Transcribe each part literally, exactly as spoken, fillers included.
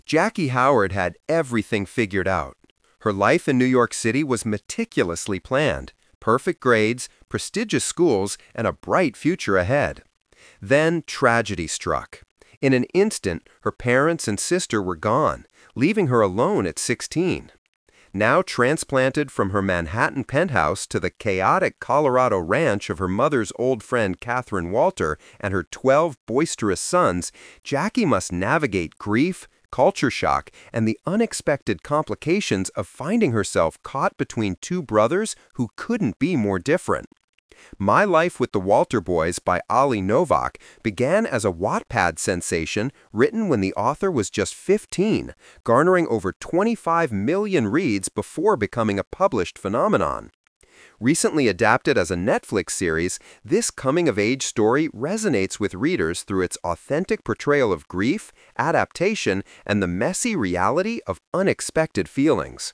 Jackie Howard had everything figured out. Her life in New York City was meticulously planned, perfect grades, prestigious schools, and a bright future ahead. Then tragedy struck. In an instant, her parents and sister were gone, leaving her alone at sixteen. Now transplanted from her Manhattan penthouse to the chaotic Colorado ranch of her mother's old friend Catherine Walter and her twelve boisterous sons, Jackie must navigate grief, culture shock, and the unexpected complications of finding herself caught between two brothers who couldn't be more different. My Life with the Walter Boys by Ali Novak began as a Wattpad sensation written when the author was just fifteen, garnering over twenty-five million reads before becoming a published phenomenon. Recently adapted as a Netflix series, this coming-of-age story resonates with readers through its authentic portrayal of grief, adaptation, and the messy reality of unexpected feelings.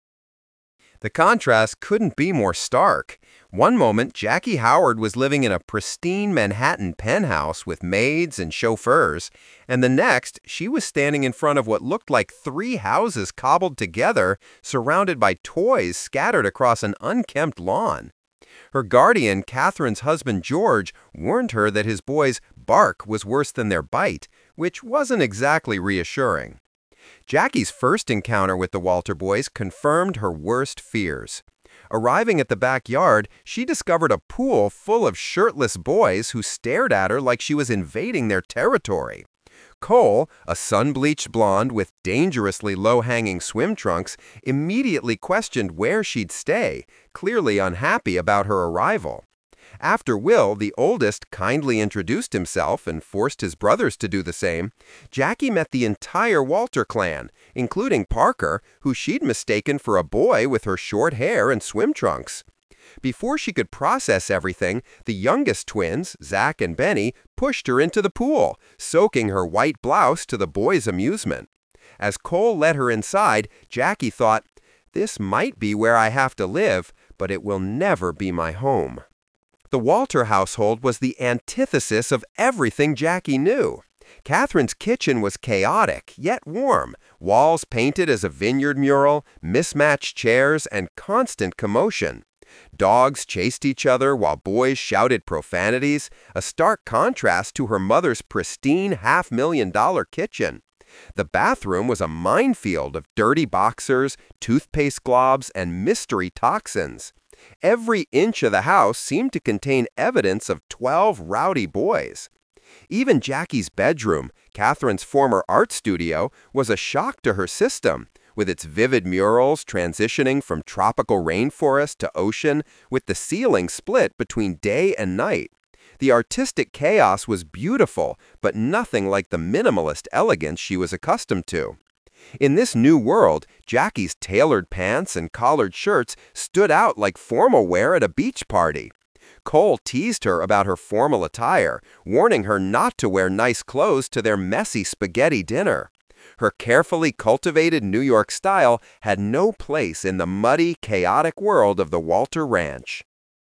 The contrast couldn't be more stark. One moment, Jackie Howard was living in a pristine Manhattan penthouse with maids and chauffeurs, and the next, she was standing in front of what looked like three houses cobbled together, surrounded by toys scattered across an unkempt lawn. Her guardian, Catherine's husband George, warned her that his boys' bark was worse than their bite, which wasn't exactly reassuring. Jackie's first encounter with the Walter Boys confirmed her worst fears. Arriving at the backyard, she discovered a pool full of shirtless boys who stared at her like she was invading their territory. Cole, a sun-bleached blonde with dangerously low-hanging swim trunks, immediately questioned where she'd stay, clearly unhappy about her arrival. After Will, the oldest, kindly introduced himself and forced his brothers to do the same, Jackie met the entire Walter clan, including Parker, who she'd mistaken for a boy with her short hair and swim trunks. Before she could process everything, the youngest twins, Zach and Benny, pushed her into the pool, soaking her white blouse to the boys' amusement. As Cole led her inside, Jackie thought, "This might be where I have to live, but it will never be my home." The Walter household was the antithesis of everything Jackie knew. Catherine's kitchen was chaotic, yet warm, walls painted as a vineyard mural, mismatched chairs, and constant commotion. Dogs chased each other while boys shouted profanities, a stark contrast to her mother's pristine half-million-dollar kitchen. The bathroom was a minefield of dirty boxers, toothpaste globs, and mystery toxins. Every inch of the house seemed to contain evidence of twelve rowdy boys. Even Jackie's bedroom, Catherine's former art studio, was a shock to her system, with its vivid murals transitioning from tropical rainforest to ocean, with the ceiling split between day and night. The artistic chaos was beautiful, but nothing like the minimalist elegance she was accustomed to. In this new world, Jackie's tailored pants and collared shirts stood out like formal wear at a beach party. Cole teased her about her formal attire, warning her not to wear nice clothes to their messy spaghetti dinner. Her carefully cultivated New York style had no place in the muddy, chaotic world of the Walter Ranch.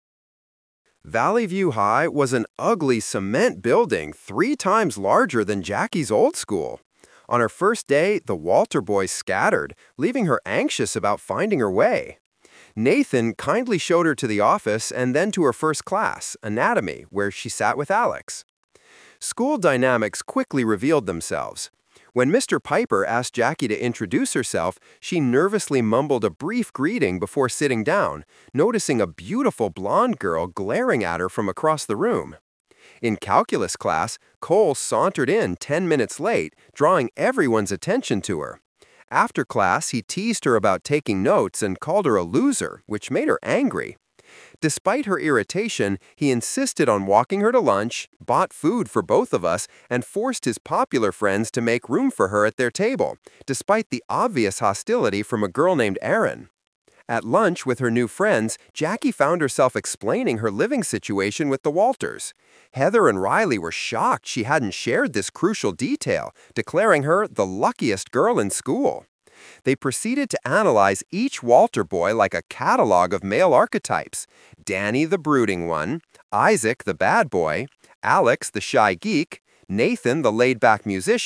Valley View High was an ugly cement building three times larger than Jackie's old school. On her first day, the Walter boys scattered, leaving her anxious about finding her way. Nathan kindly showed her to the office and then to her first class, anatomy, where she sat with Alex. School dynamics quickly revealed themselves. When Mister Piper asked Jackie to introduce herself, she nervously mumbled a brief greeting before sitting down, noticing a beautiful blonde girl glaring at her from across the room. In calculus class, Cole sauntered in ten minutes late, drawing everyone's attention to her. After class, he teased her about taking notes and called her a loser, which made her angry. Despite her irritation, he insisted on walking her to lunch, bought food for both of us, and forced his popular friends to make room for her at their table, despite the obvious hostility from a girl named Erin. At lunch with her new friends, Jackie found herself explaining her living situation with the Walters. Heather and Riley were shocked she hadn't shared this crucial detail, declaring her the luckiest girl in school. They proceeded to analyze each Walter boy like a catalog of male archetypes: Danny the brooding one, Isaac the bad boy, Alex the shy geek, Nathan the laid-back musician,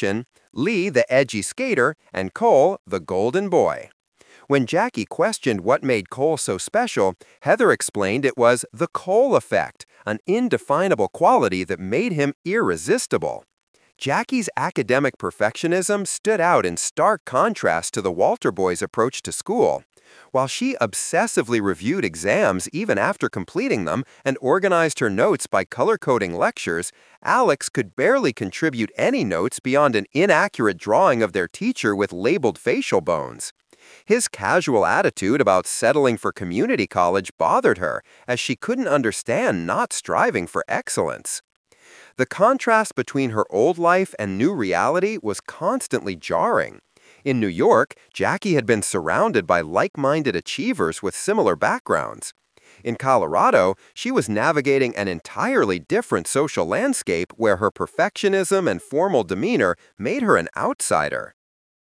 Lee the edgy skater, and Cole the golden boy. When Jackie questioned what made Cole so special, Heather explained it was the Cole effect, an indefinable quality that made him irresistible. Jackie's academic perfectionism stood out in stark contrast to the Walter boys' approach to school. While she obsessively reviewed exams even after completing them and organized her notes by color-coding lectures, Alex could barely contribute any notes beyond an inaccurate drawing of their teacher with labeled facial bones. His casual attitude about settling for community college bothered her, as she couldn't understand not striving for excellence. The contrast between her old life and new reality was constantly jarring. In New York, Jackie had been surrounded by like-minded achievers with similar backgrounds. In Colorado, she was navigating an entirely different social landscape where her perfectionism and formal demeanor made her an outsider.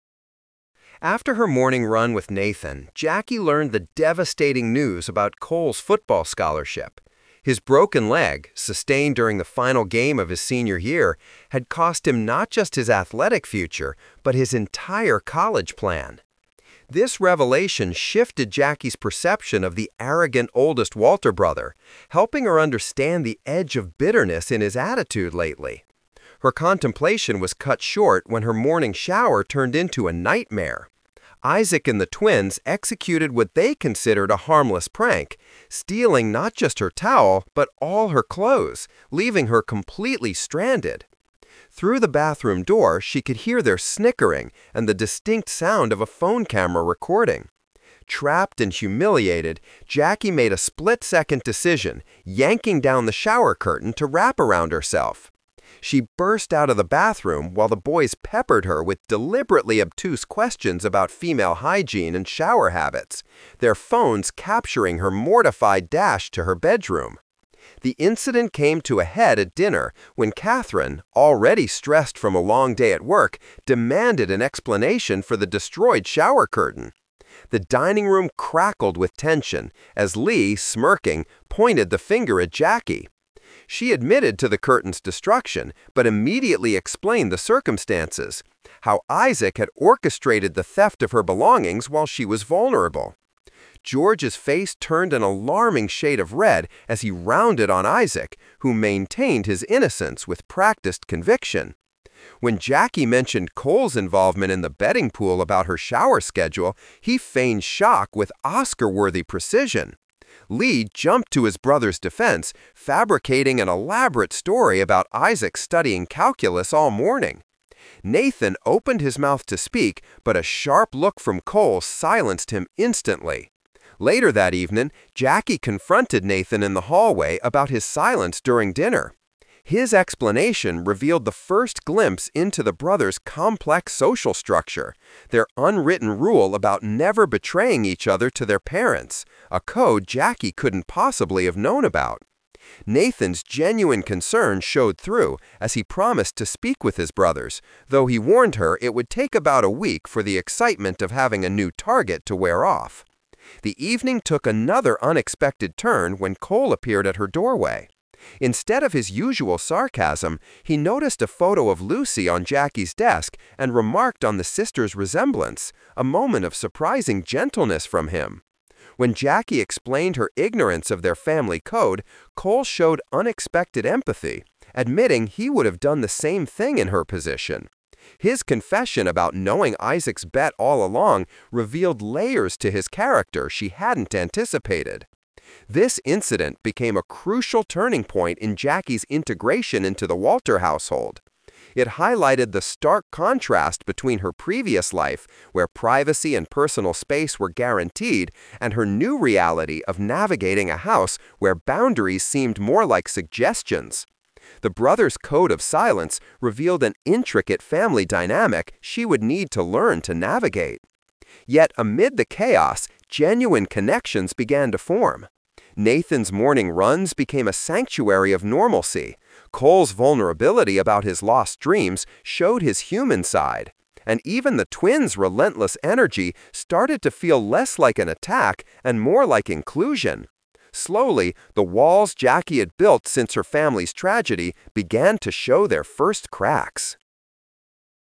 After her morning run with Nathan, Jackie learned the devastating news about Cole's football scholarship. His broken leg, sustained during the final game of his senior year, had cost him not just his athletic future, but his entire college plan. This revelation shifted Jackie's perception of the arrogant oldest Walter brother, helping her understand the edge of bitterness in his attitude lately. Her contemplation was cut short when her morning shower turned into a nightmare. Isaac and the twins executed what they considered a harmless prank, stealing not just her towel, but all her clothes, leaving her completely stranded. Through the bathroom door, she could hear their snickering and the distinct sound of a phone camera recording. Trapped and humiliated, Jackie made a split-second decision, yanking down the shower curtain to wrap around herself. She burst out of the bathroom while the boys peppered her with deliberately obtuse questions about female hygiene and shower habits, their phones capturing her mortified dash to her bedroom. The incident came to a head at dinner when Catherine, already stressed from a long day at work, demanded an explanation for the destroyed shower curtain. The dining room crackled with tension as Lee, smirking, pointed the finger at Jackie. She admitted to the curtain's destruction, but immediately explained the circumstances, how Isaac had orchestrated the theft of her belongings while she was vulnerable. George's face turned an alarming shade of red as he rounded on Isaac, who maintained his innocence with practiced conviction. When Jackie mentioned Cole's involvement in the betting pool about her shower schedule, he feigned shock with Oscar-worthy precision. Lee jumped to his brother's defense, fabricating an elaborate story about Isaac studying calculus all morning. Nathan opened his mouth to speak, but a sharp look from Cole silenced him instantly. Later that evening, Jackie confronted Nathan in the hallway about his silence during dinner. His explanation revealed the first glimpse into the brothers' complex social structure, their unwritten rule about never betraying each other to their parents, a code Jackie couldn't possibly have known about. Nathan's genuine concern showed through as he promised to speak with his brothers, though he warned her it would take about a week for the excitement of having a new target to wear off. The evening took another unexpected turn when Cole appeared at her doorway. Instead of his usual sarcasm, he noticed a photo of Lucy on Jackie's desk and remarked on the sisters' resemblance, a moment of surprising gentleness from him. When Jackie explained her ignorance of their family code, Cole showed unexpected empathy, admitting he would have done the same thing in her position. His confession about knowing Isaac's bet all along revealed layers to his character she hadn't anticipated. This incident became a crucial turning point in Jackie's integration into the Walter household. It highlighted the stark contrast between her previous life, where privacy and personal space were guaranteed, and her new reality of navigating a house where boundaries seemed more like suggestions. The brothers' code of silence revealed an intricate family dynamic she would need to learn to navigate. Yet amid the chaos, genuine connections began to form. Nathan's morning runs became a sanctuary of normalcy. Cole's vulnerability about his lost dreams showed his human side. And even the twins' relentless energy started to feel less like an attack and more like inclusion. Slowly, the walls Jackie had built since her family's tragedy began to show their first cracks.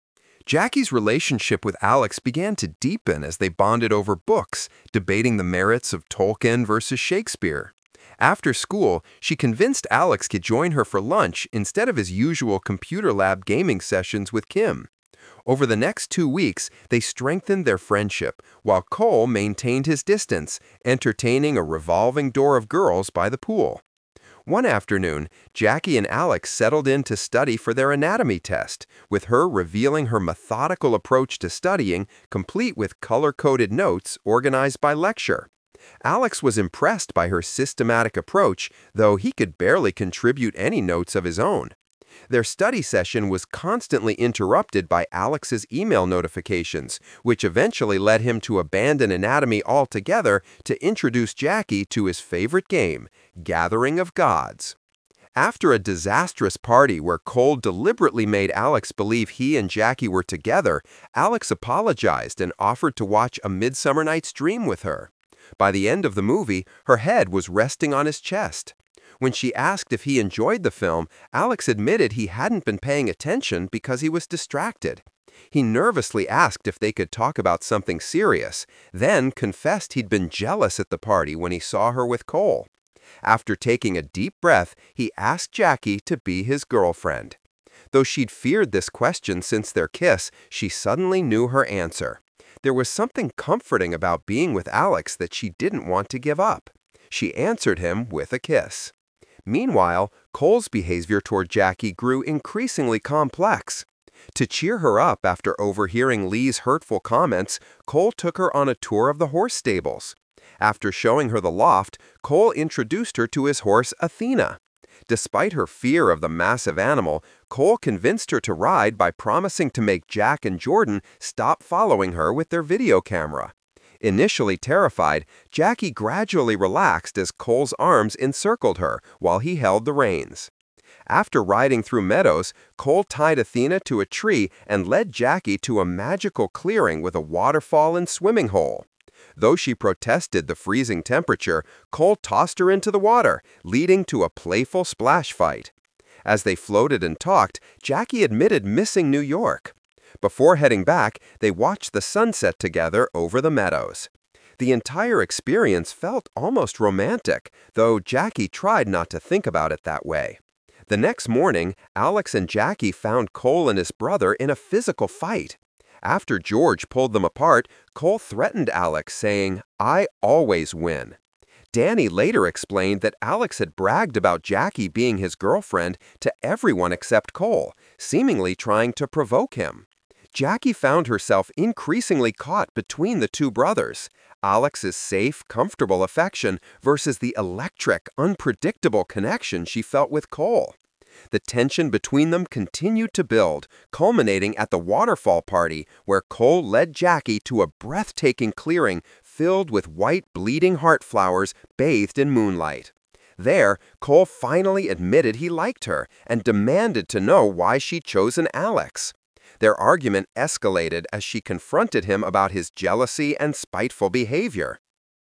Jackie's relationship with Alex began to deepen as they bonded over books, debating the merits of Tolkien versus Shakespeare. After school, she convinced Alex to join her for lunch instead of his usual computer lab gaming sessions with Kim. Over the next two weeks, they strengthened their friendship, while Cole maintained his distance, entertaining a revolving door of girls by the pool. One afternoon, Jackie and Alex settled in to study for their anatomy test, with her revealing her methodical approach to studying, complete with color-coded notes organized by lecture. Alex was impressed by her systematic approach, though he could barely contribute any notes of his own. Their study session was constantly interrupted by Alex's email notifications, which eventually led him to abandon anatomy altogether to introduce Jackie to his favorite game, Gathering of Gods. After a disastrous party where Cole deliberately made Alex believe he and Jackie were together, Alex apologized and offered to watch A Midsummer Night's Dream with her. By the end of the movie, her head was resting on his chest. When she asked if he enjoyed the film, Alex admitted he hadn't been paying attention because he was distracted. He nervously asked if they could talk about something serious, then confessed he'd been jealous at the party when he saw her with Cole. After taking a deep breath, he asked Jackie to be his girlfriend. Though she'd feared this question since their kiss, she suddenly knew her answer. There was something comforting about being with Alex that she didn't want to give up. She answered him with a kiss. Meanwhile, Cole's behavior toward Jackie grew increasingly complex. To cheer her up after overhearing Lee's hurtful comments, Cole took her on a tour of the horse stables. After showing her the loft, Cole introduced her to his horse Athena. Despite her fear of the massive animal, Cole convinced her to ride by promising to make Jack and Jordan stop following her with their video camera. Initially terrified, Jackie gradually relaxed as Cole's arms encircled her while he held the reins. After riding through meadows, Cole tied Athena to a tree and led Jackie to a magical clearing with a waterfall and swimming hole. Though she protested the freezing temperature, Cole tossed her into the water, leading to a playful splash fight. As they floated and talked, Jackie admitted missing New York. Before heading back, they watched the sunset together over the meadows. The entire experience felt almost romantic, though Jackie tried not to think about it that way. The next morning, Alex and Jackie found Cole and his brother in a physical fight. After George pulled them apart, Cole threatened Alex, saying, "I always win." Danny later explained that Alex had bragged about Jackie being his girlfriend to everyone except Cole, seemingly trying to provoke him. Jackie found herself increasingly caught between the two brothers, Alex's safe, comfortable affection versus the electric, unpredictable connection she felt with Cole. The tension between them continued to build, culminating at the waterfall party where Cole led Jackie to a breathtaking clearing filled with white bleeding heart flowers bathed in moonlight. There, Cole finally admitted he liked her and demanded to know why she'd chosen Alex. Their argument escalated as she confronted him about his jealousy and spiteful behavior.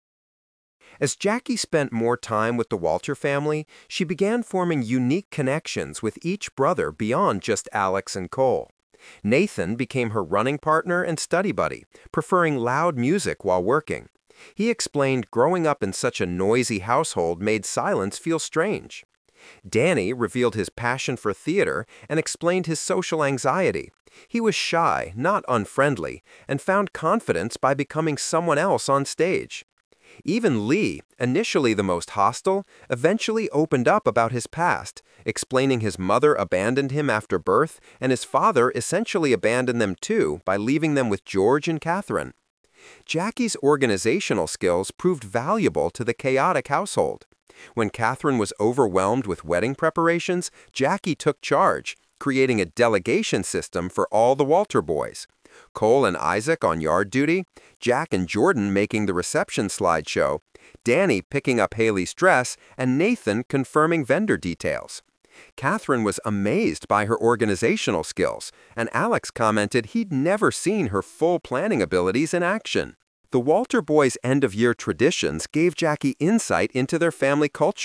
As Jackie spent more time with the Walter family, she began forming unique connections with each brother beyond just Alex and Cole. Nathan became her running partner and study buddy, preferring loud music while working. He explained growing up in such a noisy household made silence feel strange. Danny revealed his passion for theater and explained his social anxiety. He was shy, not unfriendly, and found confidence by becoming someone else on stage. Even Lee, initially the most hostile, eventually opened up about his past, explaining his mother abandoned him after birth and his father essentially abandoned them too by leaving them with George and Catherine. Jackie's organizational skills proved valuable to the chaotic household. When Catherine was overwhelmed with wedding preparations, Jackie took charge, creating a delegation system for all the Walter boys. Cole and Isaac on yard duty, Jack and Jordan making the reception slideshow, Danny picking up Haley's dress, and Nathan confirming vendor details. Catherine was amazed by her organizational skills, and Alex commented he'd never seen her full planning abilities in action. The Walter boys' end-of-year traditions gave Jackie insight into their family culture.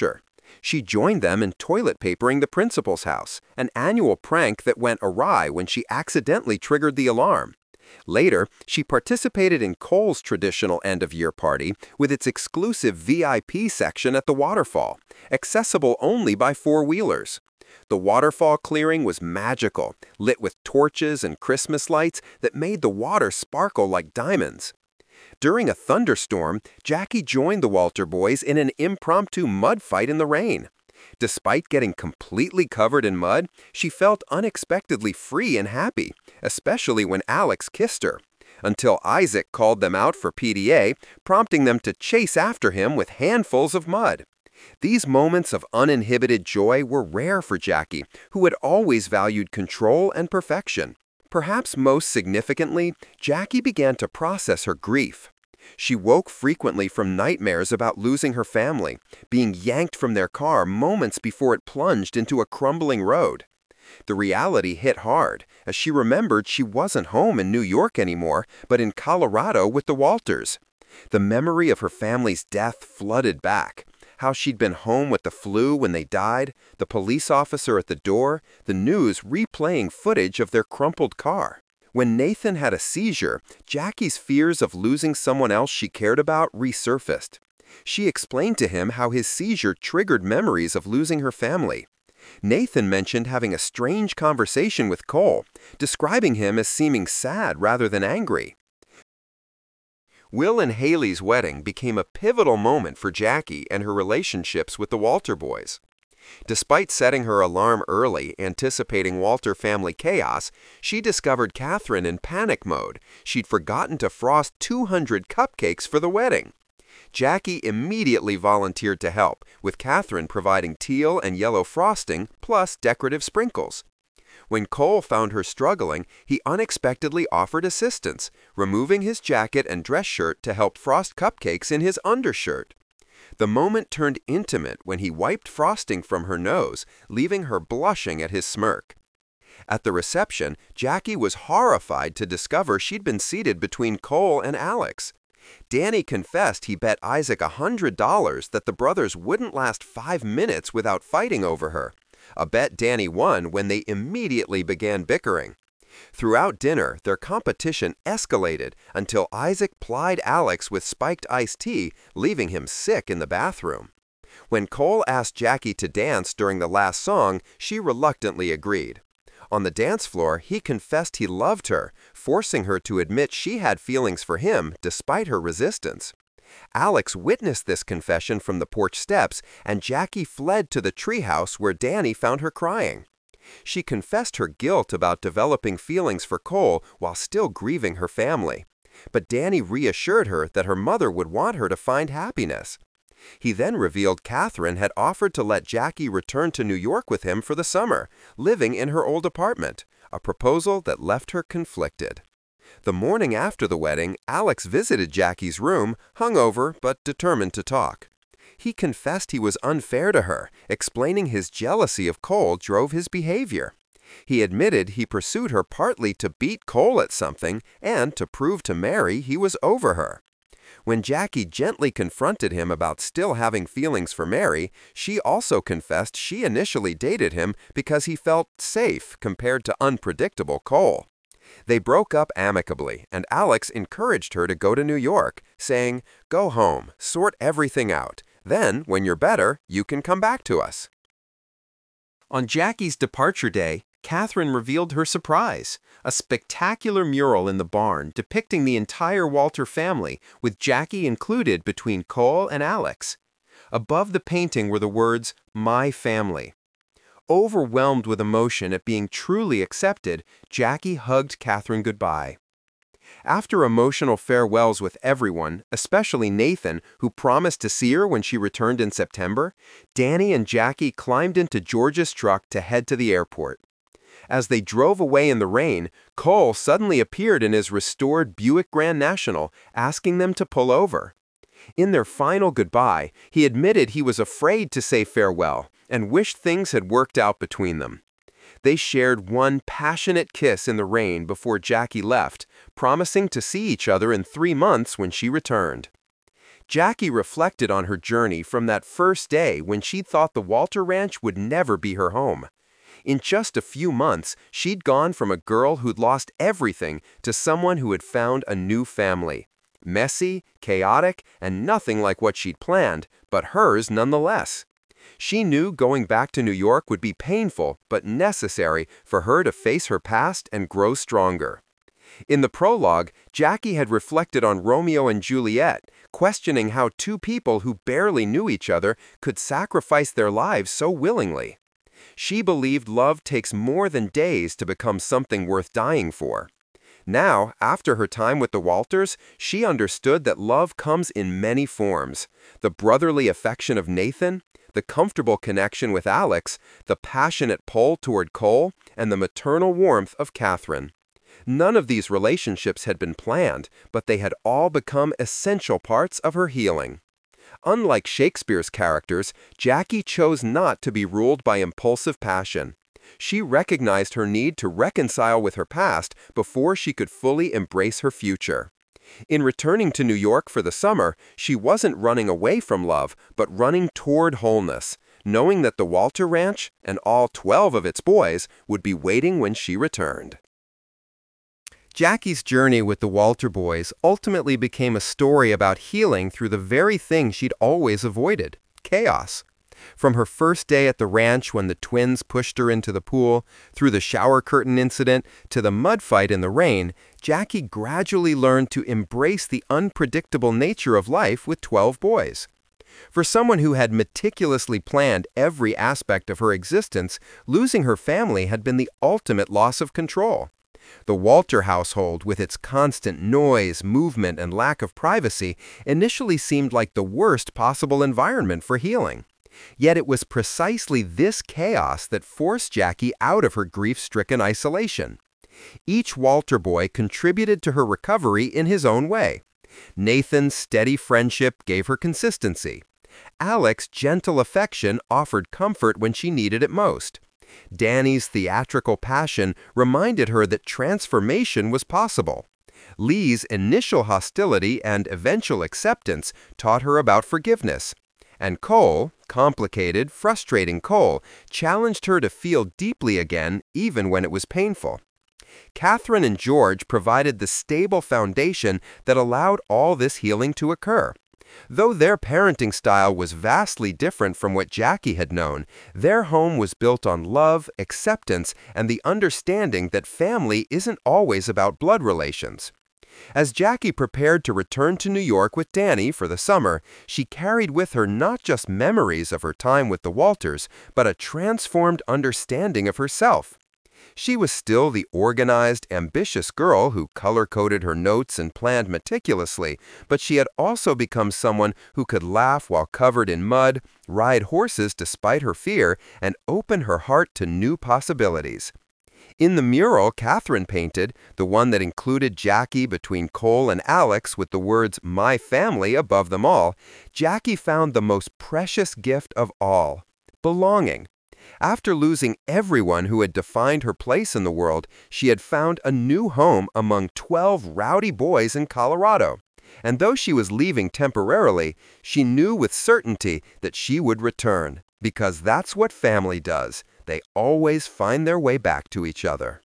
She joined them in toilet papering the principal's house, an annual prank that went awry when she accidentally triggered the alarm. Later, she participated in Cole's traditional end-of-year party with its exclusive V I P section at the waterfall, accessible only by four-wheelers. The waterfall clearing was magical, lit with torches and Christmas lights that made the water sparkle like diamonds. During a thunderstorm, Jackie joined the Walter boys in an impromptu mud fight in the rain. Despite getting completely covered in mud, she felt unexpectedly free and happy, especially when Alex kissed her, until Isaac called them out for P D A, prompting them to chase after him with handfuls of mud. These moments of uninhibited joy were rare for Jackie, who had always valued control and perfection. Perhaps most significantly, Jackie began to process her grief. She woke frequently from nightmares about losing her family, being yanked from their car moments before it plunged into a crumbling road. The reality hit hard, as she remembered she wasn't home in New York anymore, but in Colorado with the Walters. The memory of her family's death flooded back. How she'd been home with the flu when they died, the police officer at the door, the news replaying footage of their crumpled car. When Nathan had a seizure, Jackie's fears of losing someone else she cared about resurfaced. She explained to him how his seizure triggered memories of losing her family. Nathan mentioned having a strange conversation with Cole, describing him as seeming sad rather than angry. Will and Haley's wedding became a pivotal moment for Jackie and her relationships with the Walter boys. Despite setting her alarm early, anticipating Walter family chaos, she discovered Catherine in panic mode. She'd forgotten to frost two hundred cupcakes for the wedding. Jackie immediately volunteered to help, with Catherine providing teal and yellow frosting plus decorative sprinkles. When Cole found her struggling, he unexpectedly offered assistance, removing his jacket and dress shirt to help frost cupcakes in his undershirt. The moment turned intimate when he wiped frosting from her nose, leaving her blushing at his smirk. At the reception, Jackie was horrified to discover she'd been seated between Cole and Alex. Danny confessed he bet Isaac a hundred dollars that the brothers wouldn't last five minutes without fighting over her, a bet Danny won when they immediately began bickering. Throughout dinner, their competition escalated until Isaac plied Alex with spiked iced tea, leaving him sick in the bathroom. When Cole asked Jackie to dance during the last song, she reluctantly agreed. On the dance floor, he confessed he loved her, forcing her to admit she had feelings for him despite her resistance. Alex witnessed this confession from the porch steps, and Jackie fled to the treehouse where Danny found her crying. She confessed her guilt about developing feelings for Cole while still grieving her family. But Danny reassured her that her mother would want her to find happiness. He then revealed Catherine had offered to let Jackie return to New York with him for the summer, living in her old apartment, a proposal that left her conflicted. The morning after the wedding, Alex visited Jackie's room, hungover but determined to talk. He confessed he was unfair to her, explaining his jealousy of Cole drove his behavior. He admitted he pursued her partly to beat Cole at something and to prove to Mary he was over her. When Jackie gently confronted him about still having feelings for Mary, she also confessed she initially dated him because he felt safe compared to unpredictable Cole. They broke up amicably, and Alex encouraged her to go to New York, saying, "Go home, sort everything out. Then, when you're better, you can come back to us." On Jackie's departure day, Catherine revealed her surprise, a spectacular mural in the barn depicting the entire Walter family, with Jackie included between Cole and Alex. Above the painting were the words, "My family." Overwhelmed with emotion at being truly accepted, Jackie hugged Catherine goodbye. After emotional farewells with everyone, especially Nathan, who promised to see her when she returned in September, Danny and Jackie climbed into George's truck to head to the airport. As they drove away in the rain, Cole suddenly appeared in his restored Buick Grand National, asking them to pull over. In their final goodbye, he admitted he was afraid to say farewell and wished things had worked out between them. They shared one passionate kiss in the rain before Jackie left, promising to see each other in three months when she returned. Jackie reflected on her journey from that first day when she thought the Walter Ranch would never be her home. In just a few months, she'd gone from a girl who'd lost everything to someone who had found a new family. Messy, chaotic, and nothing like what she'd planned, but hers nonetheless. She knew going back to New York would be painful, but necessary for her to face her past and grow stronger. In the prologue, Jackie had reflected on Romeo and Juliet, questioning how two people who barely knew each other could sacrifice their lives so willingly. She believed love takes more than days to become something worth dying for. Now, after her time with the Walters, she understood that love comes in many forms: the brotherly affection of Nathan, the comfortable connection with Alex, the passionate pull toward Cole, and the maternal warmth of Catherine. None of these relationships had been planned, but they had all become essential parts of her healing. Unlike Shakespeare's characters, Jackie chose not to be ruled by impulsive passion. She recognized her need to reconcile with her past before she could fully embrace her future. In returning to New York for the summer, she wasn't running away from love, but running toward wholeness, knowing that the Walter Ranch and all twelve of its boys would be waiting when she returned. Jackie's journey with the Walter boys ultimately became a story about healing through the very thing she'd always avoided: chaos. From her first day at the ranch when the twins pushed her into the pool, through the shower curtain incident, to the mud fight in the rain, Jackie gradually learned to embrace the unpredictable nature of life with twelve boys. For someone who had meticulously planned every aspect of her existence, losing her family had been the ultimate loss of control. The Walter household, with its constant noise, movement, and lack of privacy, initially seemed like the worst possible environment for healing. Yet it was precisely this chaos that forced Jackie out of her grief-stricken isolation. Each Walter boy contributed to her recovery in his own way. Nathan's steady friendship gave her consistency. Alex's gentle affection offered comfort when she needed it most. Danny's theatrical passion reminded her that transformation was possible. Lee's initial hostility and eventual acceptance taught her about forgiveness. And Cole, complicated, frustrating Cole, challenged her to feel deeply again, even when it was painful. Catherine and George provided the stable foundation that allowed all this healing to occur. Though their parenting style was vastly different from what Jackie had known, their home was built on love, acceptance, and the understanding that family isn't always about blood relations. As Jackie prepared to return to New York with Danny for the summer, she carried with her not just memories of her time with the Walters, but a transformed understanding of herself. She was still the organized, ambitious girl who color-coded her notes and planned meticulously, but she had also become someone who could laugh while covered in mud, ride horses despite her fear, and open her heart to new possibilities. In the mural Catherine painted, the one that included Jackie between Cole and Alex with the words "My Family" above them all, Jackie found the most precious gift of all: belonging. After losing everyone who had defined her place in the world, she had found a new home among twelve rowdy boys in Colorado. And though she was leaving temporarily, she knew with certainty that she would return, because that's what family does. They always find their way back to each other.